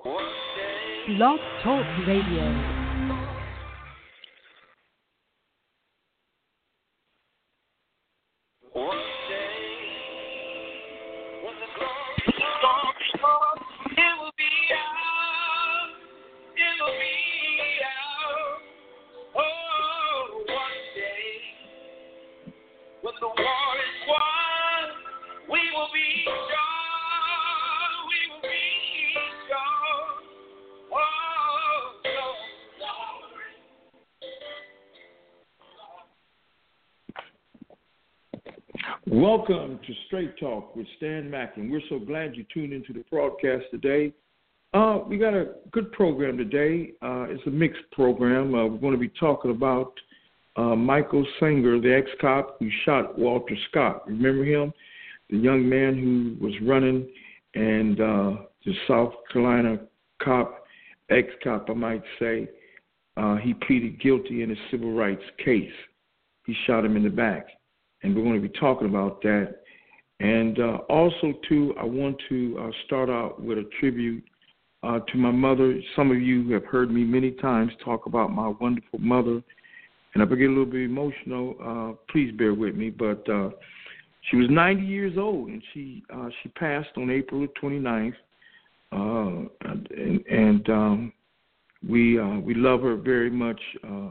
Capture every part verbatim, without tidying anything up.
Blog Talk Radio. Welcome to Straight Talk with Stan Macklin. We're so glad you tuned into the broadcast today. Uh, we got a good program today. Uh, it's a mixed program. Uh, we're going to be talking about uh, Michael Sanger, the ex-cop who shot Walter Scott. Remember him? The young man who was running, and uh, the South Carolina cop, ex-cop, I might say, uh, he pleaded guilty in a civil rights case. He shot him in the back. And we're going to be talking about that. And uh, also, too, I want to uh, start out with a tribute uh, to my mother. Some of you have heard me many times talk about my wonderful mother. And if I get a little bit emotional, uh, please bear with me. But uh, she was ninety years old, and she uh, she passed on April twenty-ninth. Uh, and and um, we uh, we love her very much. Uh,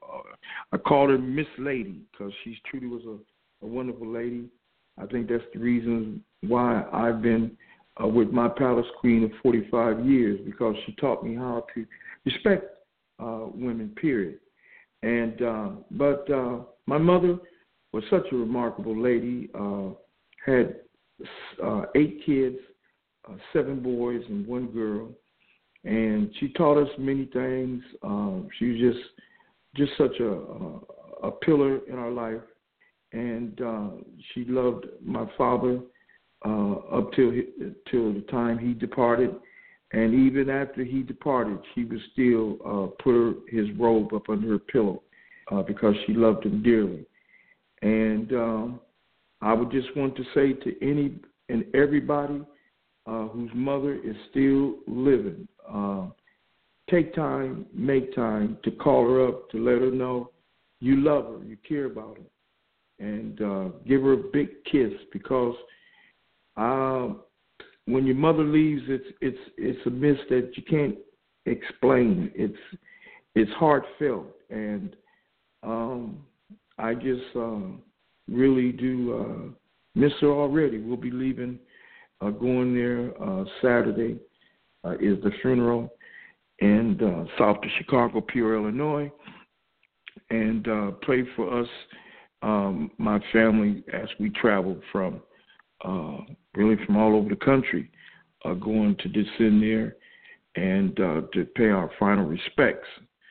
I called her Miss Lady because she truly was a a wonderful lady. I think that's the reason why I've been uh, with my Palace Queen of forty-five years, because she taught me how to respect uh, women, period. And uh, but uh, my mother was such a remarkable lady, uh, had uh, eight kids, uh, seven boys and one girl, and she taught us many things. Uh, she was just just such a, a, a pillar in our life. And uh, she loved my father uh, up till he, till the time he departed, and even after he departed, she would still uh, put her, his robe up under her pillow uh, because she loved him dearly. And um, I would just want to say to any and everybody uh, whose mother is still living, uh, take time, make time to call her up, to let her know you love her, you care about her. And uh, give her a big kiss, because uh, when your mother leaves, it's it's it's a miss that you can't explain. It's it's heartfelt, and um, I just uh, really do uh, miss her already. We'll be leaving, uh, going there uh, Saturday uh, is the funeral in uh, south of Chicago, Peoria, Illinois, and uh, pray for us. Um, my family, as we travel from uh, really from all over the country, uh, going to descend there and uh, to pay our final respects.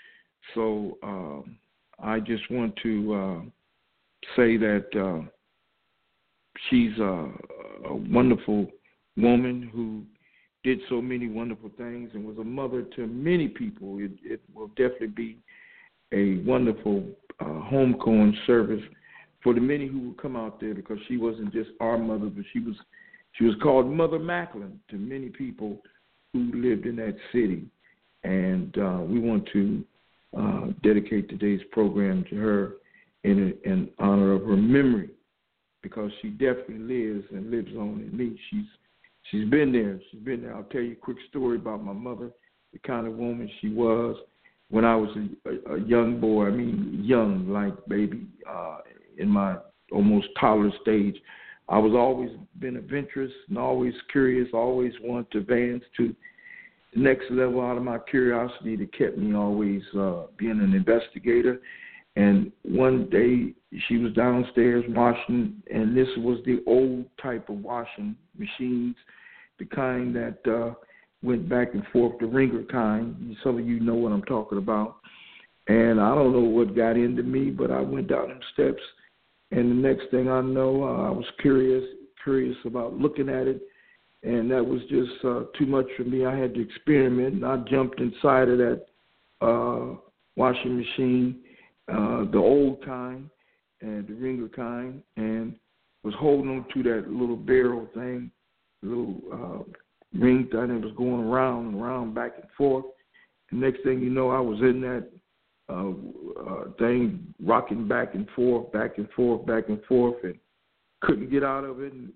So uh, I just want to uh, say that uh, she's a, a wonderful woman who did so many wonderful things and was a mother to many people. It, it will definitely be a wonderful uh, homegoing service for the many who would come out there, because she wasn't just our mother, but she was she was called Mother Macklin to many people who lived in that city. And uh, we want to uh, dedicate today's program to her in, in honor of her memory, because she definitely lives and lives on in me. She's she's been there. She's been there. I'll tell you a quick story about my mother, the kind of woman she was when I was a, a, a young boy. I mean, young, like baby. Uh, in my almost toddler stage, I was always been adventurous and always curious, always wanted to advance to the next level out of my curiosity that kept me always uh, being an investigator. And one day she was downstairs washing, and this was the old type of washing machines, the kind that uh, went back and forth, the ringer kind. Some of you know what I'm talking about. And I don't know what got into me, but I went down them steps. And the next thing I know, uh, I was curious, curious about looking at it, and that was just uh, too much for me. I had to experiment, and I jumped inside of that uh, washing machine, uh, the old kind, and the ringer kind, and was holding on to that little barrel thing, little uh, ring thing that was going around and around, back and forth. And next thing you know, I was in that uh, uh, thing, rocking back and forth, back and forth, back and forth, and couldn't get out of it. And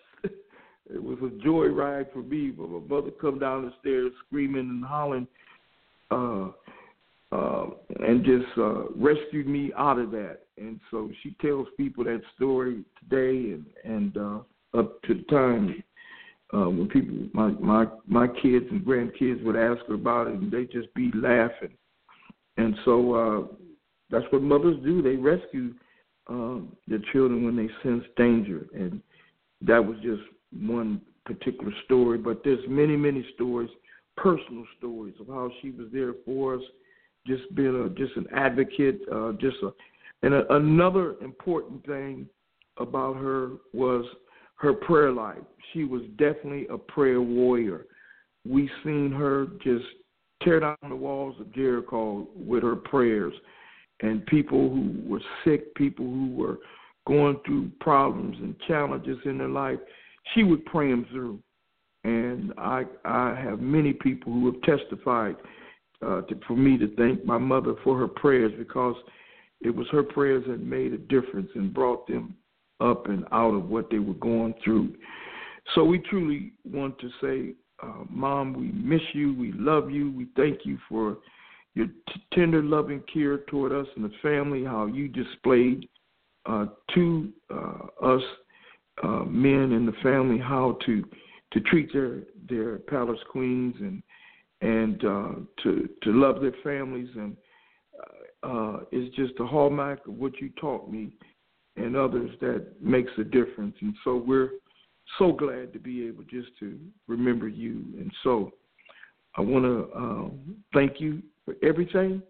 it was a joyride for me. But my mother come down the stairs screaming and hollering, uh, uh, and just uh, rescued me out of that. And so she tells people that story today, and, and uh, up to the time uh, when people, my, my my kids and grandkids would ask her about it, and they just be laughing. And so uh, that's what mothers do. They rescue um, their children when they sense danger. And that was just one particular story. But there's many, many stories, personal stories of how she was there for us, just being a, just an advocate, uh, just a, and a, another important thing about her was her prayer life. She was definitely a prayer warrior. We seen her just tear down the walls of Jericho with her prayers. And people who were sick, people who were going through problems and challenges in their life, she would pray them through. And I I have many people who have testified uh, to, for me to thank my mother for her prayers, because it was her prayers that made a difference and brought them up and out of what they were going through. So we truly want to say, uh, Mom, we miss you. We love you. We thank you for your t- tender, loving care toward us and the family, how you displayed uh, to uh, us uh, men in the family how to to treat their, their palace queens and and uh, to to love their families. And uh, it's just a hallmark of what you taught me and others that makes a difference. And so we're so glad to be able just to remember you. And so I want to uh, thank you for everything.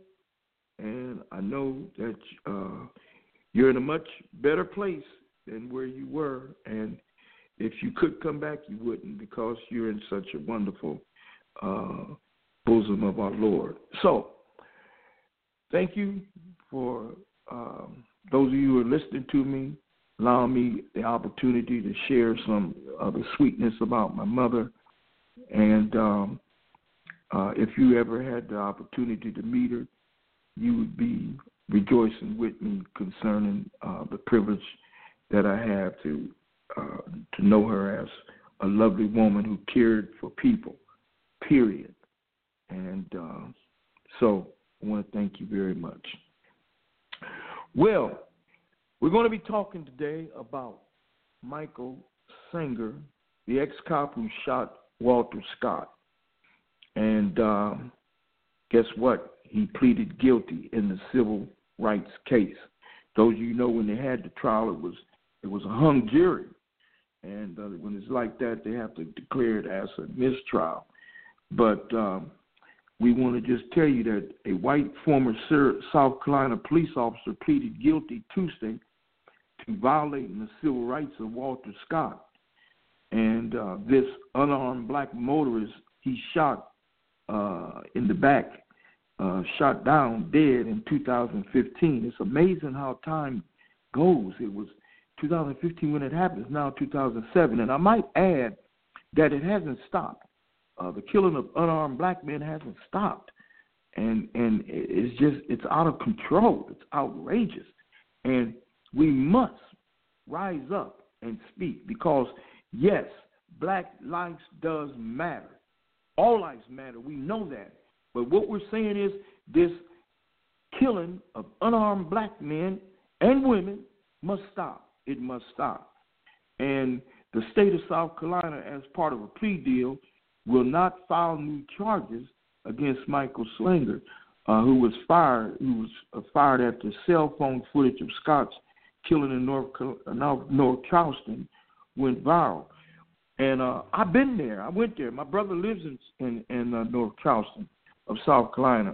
And I know that uh, you're in a much better place than where you were. And if you could come back, you wouldn't, because you're in such a wonderful uh, bosom of our Lord. So thank you for um, those of you who are listening to me, allowing me the opportunity to share some of the sweetness about my mother. And um, uh, if you ever had the opportunity to meet her, you would be rejoicing with me concerning uh, the privilege that I have to uh, to know her as a lovely woman who cared for people, period. And uh, so I want to thank you very much. Well, we're going to be talking today about Michael Singer, the ex-cop who shot Walter Scott. And uh, guess what? He pleaded guilty in the civil rights case. Those of you know, when they had the trial, it was it was a hung jury. And uh, when it's like that, they have to declare it as a mistrial. But um, we want to just tell you that a white former South Carolina police officer pleaded guilty Tuesday to violating the civil rights of Walter Scott. And uh, this unarmed black motorist, he shot uh, in the back, uh, shot down dead in two thousand fifteen. It's amazing how time goes. It was two thousand fifteen when it happened. It's now two thousand seven. And I might add that it hasn't stopped. Uh, the killing of unarmed black men hasn't stopped. And and it's just, it's out of control. It's outrageous. And we must rise up and speak, because, yes, black lives does matter. All lives matter. We know that. But what we're saying is this killing of unarmed black men and women must stop. It must stop. And the state of South Carolina, as part of a plea deal, will not file new charges against Michael Singer, uh, who was fired, who was uh, fired after cell phone footage of Scott's killing in North North, North Charleston went viral. And uh, I've been there. I went there. My brother lives in in, in uh, North Charleston of South Carolina,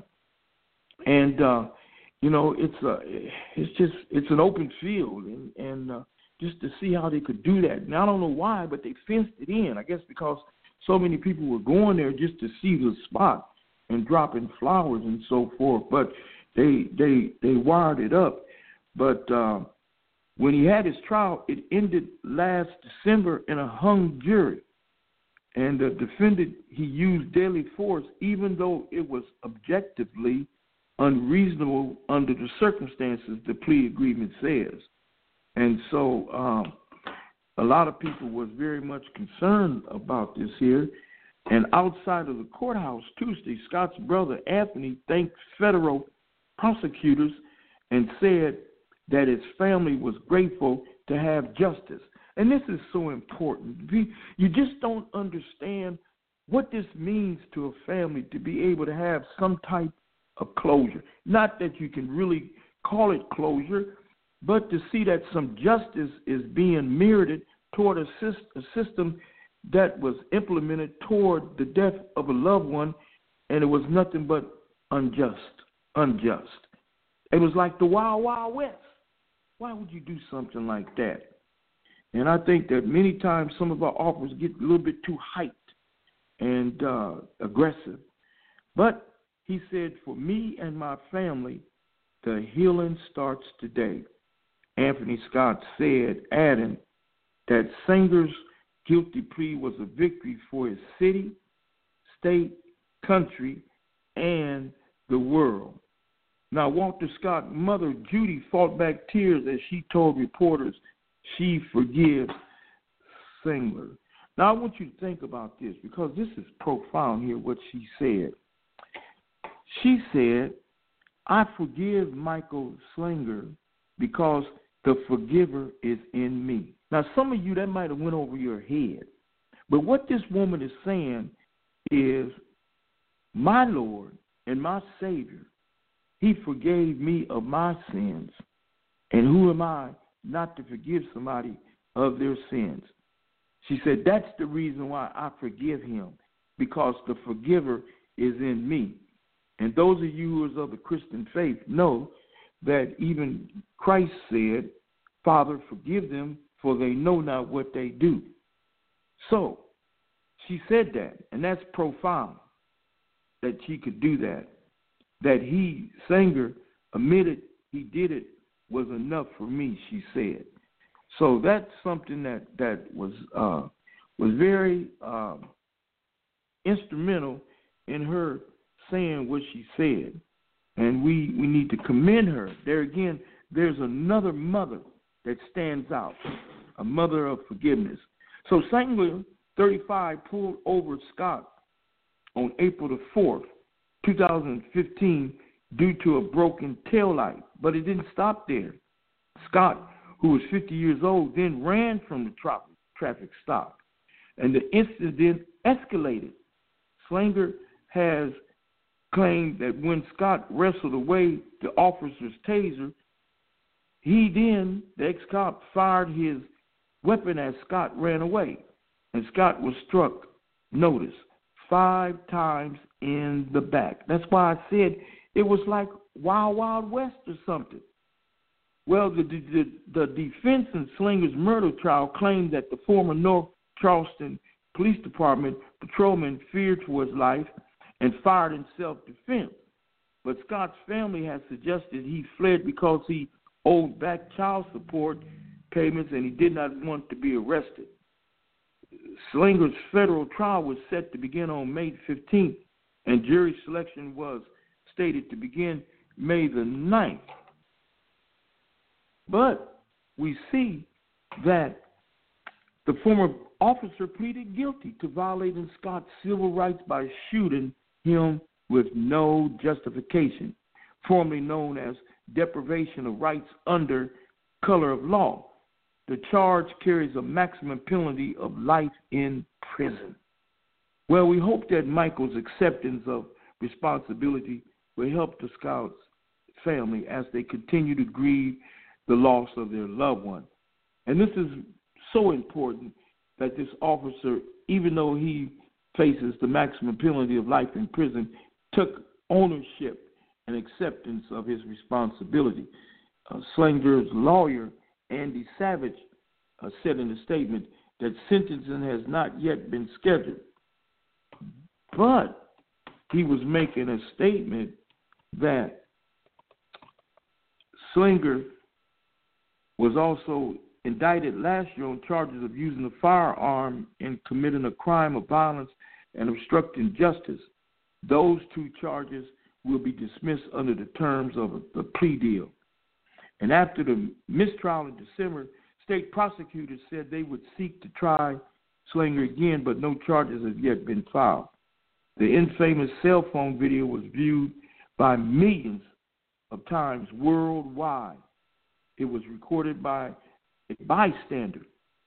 and uh, you know, it's uh, it's just it's an open field, and and uh, just to see how they could do that. Now I don't know why, but they fenced it in. I guess because so many people were going there just to see the spot and dropping flowers and so forth. But they they they wired it up. But uh, when he had his trial, it ended last December in a hung jury. and the defendant, he used deadly force even though it was objectively unreasonable under the circumstances the plea agreement says. And so um, a lot of people was very much concerned about this here. And outside of the courthouse Tuesday, Scott's brother Anthony thanked federal prosecutors and said that his family was grateful to have justice. And this is so important. You just don't understand what this means to a family to be able to have some type of closure. Not that you can really call it closure, but to see that some justice is being merited toward a, a system that was implemented toward the death of a loved one, and it was nothing but unjust, unjust. It was like the Wild Wild West. Why would you do something like that? And I think that many times some of our offers get a little bit too hyped and uh, aggressive. But he said, for me and my family, the healing starts today. Anthony Scott said, adding that Singer's guilty plea was a victory for his city, state, country, and the world. Now, Walter Scott's mother, Judy, fought back tears as she told reporters she forgives Singer. Now, I want you to think about this because this is profound here, what she said. She said, I forgive Michael Slinger because the forgiver is in me. Now, some of you, that might have went over your head. But what this woman is saying is, my Lord and my Savior, he forgave me of my sins. And who am I not to forgive somebody of their sins? She said, that's the reason why I forgive him, because the forgiver is in me. And those of you who are of the Christian faith know that even Christ said, Father, forgive them, for they know not what they do. So she said that, and that's profound that she could do that. That he, Singer, admitted he did it was enough for me, she said. So that's something that, that was uh, was very um, instrumental in her saying what she said. And we, we need to commend her. There again, there's another mother that stands out, a mother of forgiveness. So Singer, thirty-five, pulled over Scott on April the fourth, two thousand fifteen, due to a broken taillight. But it didn't stop there. Scott, who was fifty years old, then ran from the tra- traffic stop. And the incident escalated. Slinger has claimed that when Scott wrestled away the officer's taser, he then, the ex-cop, fired his weapon as Scott ran away. And Scott was struck, notice, five times in the back. That's why I said it was like Wild Wild West or something. Well, the, the, the defense in Slinger's murder trial claimed that the former North Charleston Police Department patrolman feared for his life and fired in self-defense. But Scott's family has suggested he fled because he owed back child support payments and he did not want to be arrested. Slinger's federal trial was set to begin on May fifteenth, and jury selection was stated to begin May the ninth. But we see that the former officer pleaded guilty to violating Scott's civil rights by shooting him with no justification, formerly known as deprivation of rights under color of law. The charge carries a maximum penalty of life in prison. Well, we hope that Michael's acceptance of responsibility will help the Scott's family as they continue to grieve the loss of their loved one. And this is so important that this officer, even though he faces the maximum penalty of life in prison, took ownership and acceptance of his responsibility. Uh, Slinger's lawyer, Andy Savage, uh, said in a statement that sentencing has not yet been scheduled. But he was making a statement that Slinger was also indicted last year on charges of using a firearm in committing a crime of violence and obstructing justice. Those two charges will be dismissed under the terms of the plea deal. And after the mistrial in December, state prosecutors said they would seek to try Slanger again, but no charges have yet been filed. The infamous cell phone video was viewed by millions of times worldwide. It was recorded by a bystander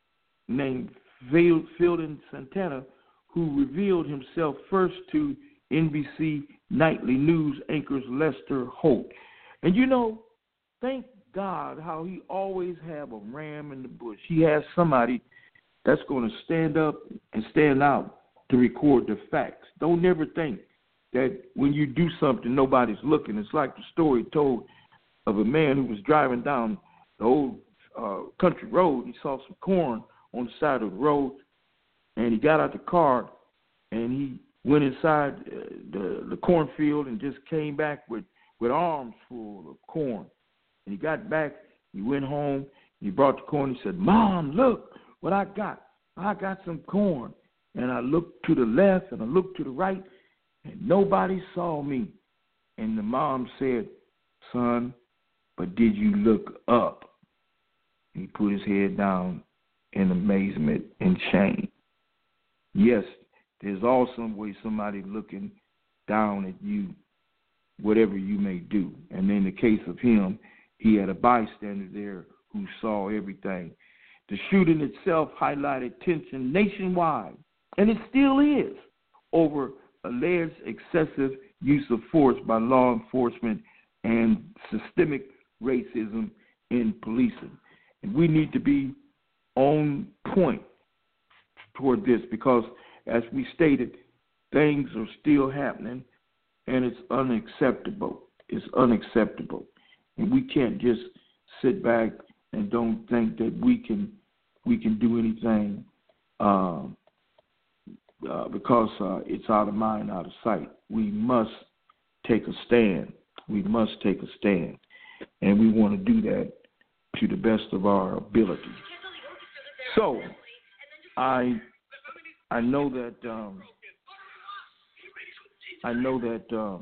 named Fielding Santana, who revealed himself first to N B C Nightly News anchors Lester Holt. And you know, thank God how he always have a ram in the bush. He has somebody that's going to stand up and stand out to record the facts. Don't never think that when you do something, nobody's looking. It's like the story told of a man who was driving down the old uh, country road. He saw some corn on the side of the road, and he got out the car, and he went inside uh, the, the cornfield and just came back with, with arms full of corn. And he got back, he went home, he brought the corn, he said, "Mom, look what I got. I got some corn." And I looked to the left and I looked to the right, and nobody saw me. And the mom said, "Son, but did you look up?" And he put his head down in amazement and shame. Yes, there's also way somebody looking down at you, whatever you may do. And in the case of him, he had a bystander there who saw everything. The shooting itself highlighted tension nationwide, and it still is, over alleged excessive use of force by law enforcement and systemic racism in policing. And we need to be on point toward this because, as we stated, things are still happening, and it's unacceptable. It's unacceptable. And we can't just sit back and don't think that we can we can do anything uh, uh, because uh, it's out of mind, out of sight. We must take a stand. We must take a stand. And we want to do that to the best of our ability. So, I I know that um, I know that um,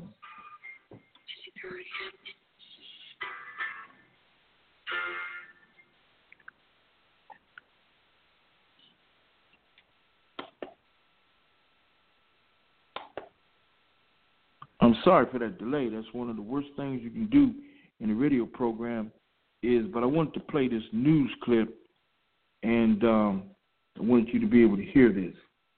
I'm sorry for that delay. That's one of the worst things you can do in a radio program is, but I wanted to play this news clip, and um, I want you to be able to hear this.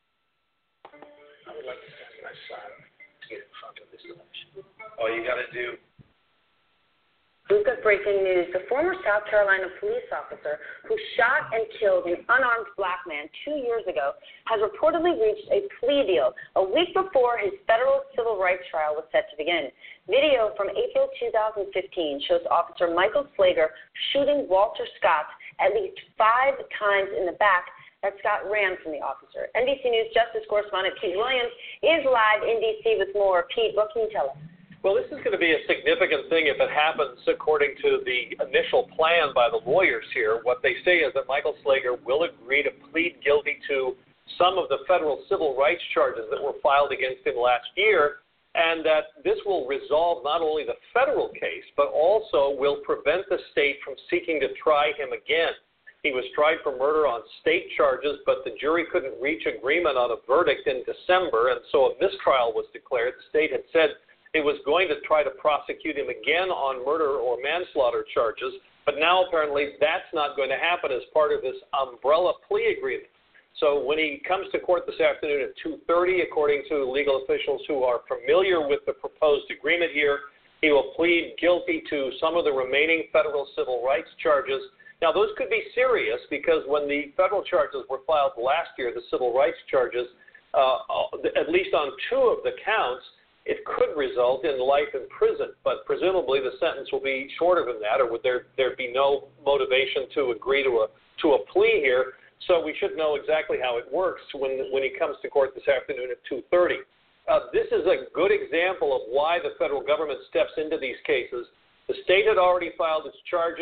I would like to send my son to get in front of this election. All you got to do. We've got breaking news. The former South Carolina police officer who shot and killed an unarmed black man two years ago has reportedly reached a plea deal a week before his federal civil rights trial was set to begin. Video from April two thousand fifteen shows Officer Michael Slager shooting Walter Scott at least five times in the back that Scott ran from the officer. N B C News Justice correspondent Pete Williams is live in D C with more. Pete, what can you tell us? Well, this is going to be a significant thing if it happens according to the initial plan by the lawyers here. What they say is that Michael Slager will agree to plead guilty to some of the federal civil rights charges that were filed against him last year, and that this will resolve not only the federal case, but also will prevent the state from seeking to try him again. He was tried for murder on state charges, but the jury couldn't reach agreement on a verdict in December, and so a mistrial was declared. The state had said it was going to try to prosecute him again on murder or manslaughter charges, but now apparently that's not going to happen as part of this umbrella plea agreement. So when he comes to court this afternoon at two thirty, according to legal officials who are familiar with the proposed agreement here, he will plead guilty to some of the remaining federal civil rights charges. Now, those could be serious because when the federal charges were filed last year, the civil rights charges, uh, at least on two of the counts, it could result in life in prison, but presumably the sentence will be shorter than that, or would there there be no motivation to agree to a to a plea here? So we should know exactly how it works when when he comes to court this afternoon at two thirty. Uh, this is a good example of why the federal government steps into these cases. The state had already filed its charges.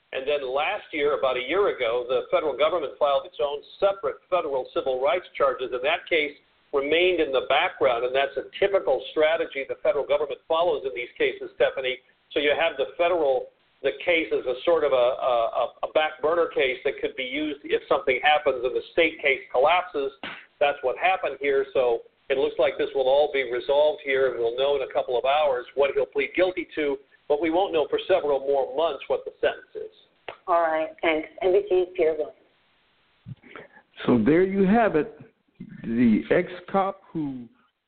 And then last year, about a year ago, the federal government filed its own separate federal civil rights charges. And that case remained in the background, and that's a typical strategy the federal government follows in these cases, Stephanie. So you have the federal, the case as a sort of a, a, a back burner case that could be used if something happens and the state case collapses. That's what happened here. So it looks like this will all be resolved here, and we'll know in a couple of hours what he'll plead guilty to. But we won't know for several more months what the sentence is. All right, thanks. N B C's Peter Williams. So there you have it. The ex-cop who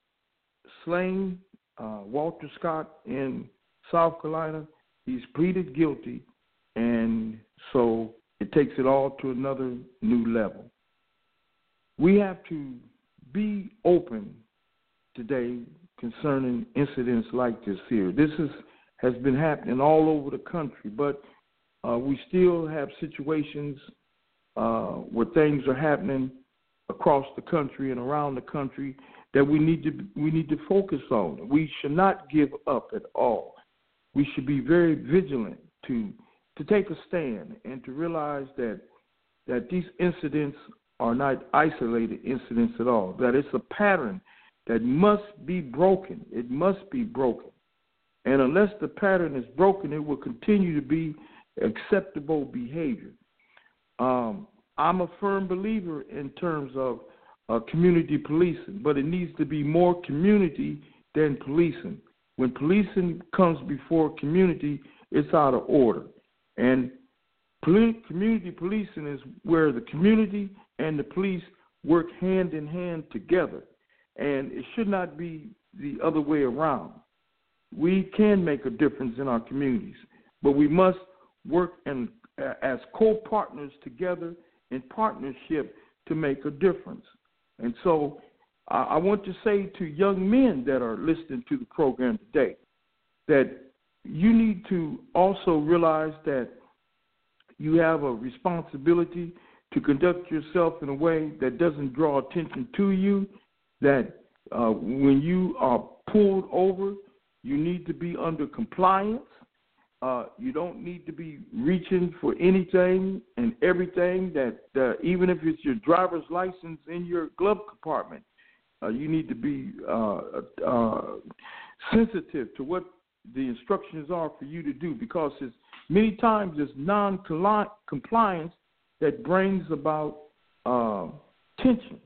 slain uh, Walter Scott in South Carolina, he's pleaded guilty, and so it takes it all to another new level. We have to be open today concerning incidents like this here. This is has been happening all over the country, but uh, we still have situations uh, where things are happening across the country and around the country that we need to we need to focus on. We should not give up at all. We should be very vigilant to to take a stand and to realize that that these incidents are not isolated incidents at all, that it's a pattern that must be broken. It must be broken. And unless the pattern is broken, it will continue to be acceptable behavior. Um, I'm a firm believer in terms of uh, community policing, but it needs to be more community than policing. When policing comes before community, it's out of order. And poli- community policing is where the community and the police work hand in hand together. And it should not be the other way around. We can make a difference in our communities, but we must work in, uh, as co-partners together in partnership to make a difference. And so uh, I want to say to young men that are listening to the program today that you need to also realize that you have a responsibility to conduct yourself in a way that doesn't draw attention to you, that uh, when you are pulled over, you need to be under compliance. Uh, you don't need to be reaching for anything and everything that, uh, even if it's your driver's license in your glove compartment, uh, you need to be uh, uh, sensitive to what the instructions are for you to do, because it's many times it's non-compliance that brings about uh, tension.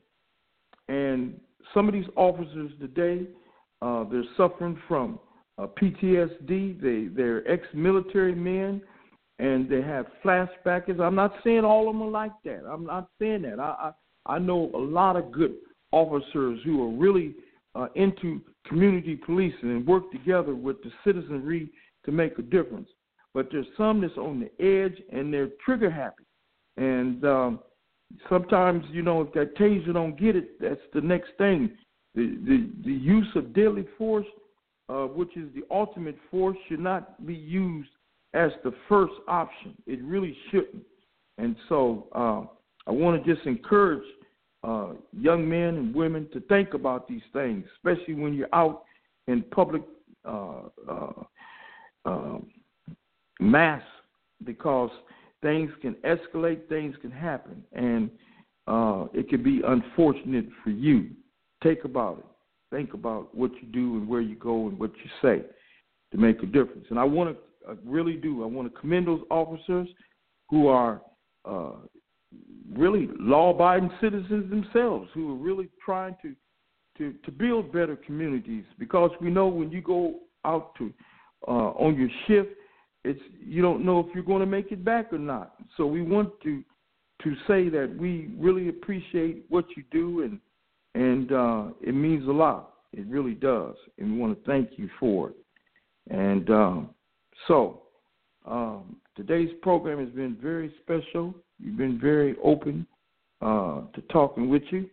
And some of these officers today, uh, they're suffering from uh, P T S D. They, they're ex-military men, and they have flashbacks. I'm not saying all of them are like that. I'm not saying that. I, I, I know a lot of good officers who are really uh, into community policing and work together with the citizenry to make a difference. But there's some that's on the edge, and they're trigger happy. And um, sometimes, you know, if that taser don't get it, that's the next thing. The the, the use of deadly force, uh, which is the ultimate force, should not be used as the first option. It really shouldn't. And so uh, I want to just encourage uh, young men and women to think about these things, especially when you're out in public uh, uh, uh, mass, because things can escalate, things can happen, and uh, it can be unfortunate for you. Take about it. Think about what you do and where you go and what you say to make a difference. And I want to, I really do, I want to commend those officers who are uh, really law-abiding citizens themselves, who are really trying to, to, to build better communities, because we know when you go out to uh, on your shift, it's you don't know if you're going to make it back or not. So we want to to say that we really appreciate what you do, and and uh, it means a lot. It really does, and we want to thank you for it. And um, so um, today's program has been very special. You've been very open uh, to talking with you,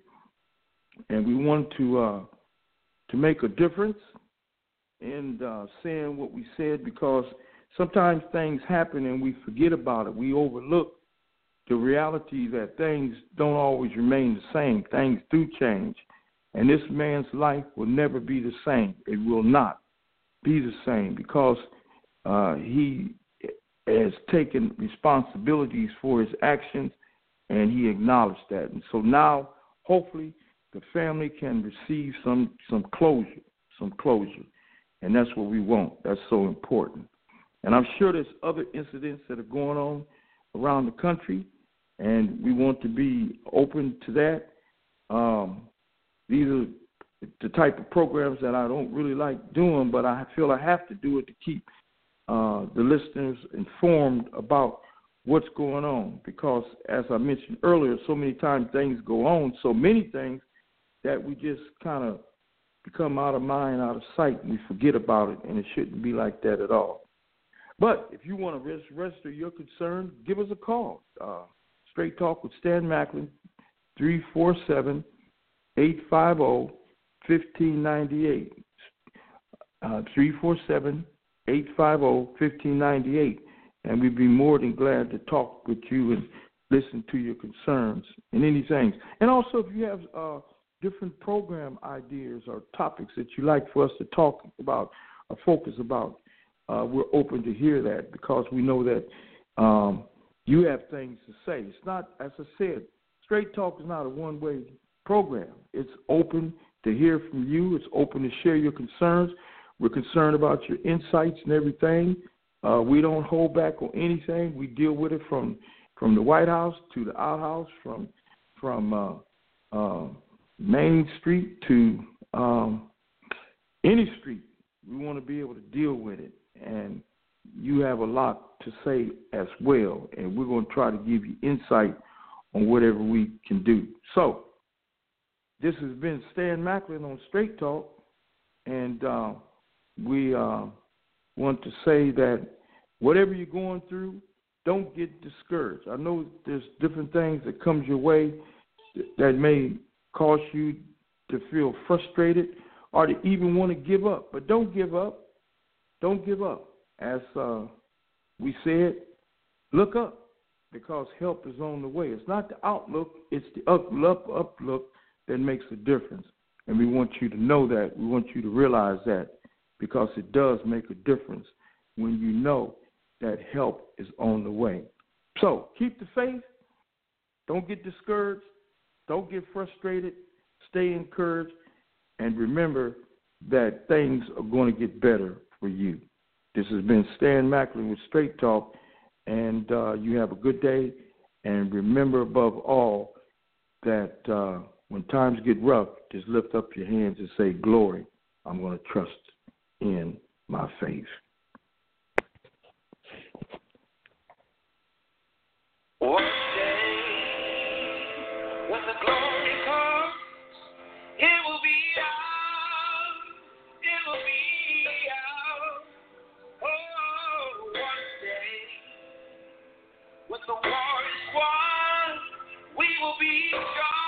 and we want to uh, to make a difference in uh, saying what we said, because sometimes things happen and we forget about it. We overlook the reality that things don't always remain the same. Things do change. And this man's life will never be the same. It will not be the same, because uh, he has taken responsibilities for his actions, and he acknowledged that. And so now, hopefully, the family can receive some some closure, some closure, and that's what we want. That's so important. And I'm sure there's other incidents that are going on around the country, and we want to be open to that. Um, these are the type of programs that I don't really like doing, but I feel I have to do it to keep uh, the listeners informed about what's going on. Because, as I mentioned earlier, so many times things go on, so many things, that we just kind of become out of mind, out of sight, and we forget about it, and it shouldn't be like that at all. But if you want to register your concern, give us a call. Uh, Straight Talk with Stan Macklin, three four seven, eight five zero, one five nine eight. Uh, three four seven, eight five zero, one five nine eight. And we'd be more than glad to talk with you and listen to your concerns and anything. And also, if you have uh, different program ideas or topics that you like for us to talk about or focus about, uh, we're open to hear that, because we know that um, you have things to say. It's not, as I said, Straight Talk is not a one-way program. It's open to hear from you. It's open to share your concerns. We're concerned about your insights and everything. Uh, we don't hold back on anything. We deal with it from from the White House to the outhouse, from from uh, uh, Main Street to um, any street. We want to be able to deal with it, and you have a lot to say as well, and we're going to try to give you insight on whatever we can do. So this has been Stan Macklin on Straight Talk, and uh, we uh, want to say that whatever you're going through, don't get discouraged. I know there's different things that comes your way that may cause you to feel frustrated or to even want to give up. But don't give up. Don't give up. As uh, we said, look up, because help is on the way. It's not the outlook, it's the up, up, up look that makes a difference. And we want you to know that. We want you to realize that, because it does make a difference when you know that help is on the way. So keep the faith. Don't get discouraged. Don't get frustrated. Stay encouraged. And remember that things are going to get better for you. This has been Stan Macklin with Straight Talk, and uh, you have a good day. And remember, above all, that uh, when times get rough, just lift up your hands and say, glory, I'm going to trust in my faith. One day, when the glory comes, it will be ours, it will be ours. Oh, one day, when the war is won, we will be strong.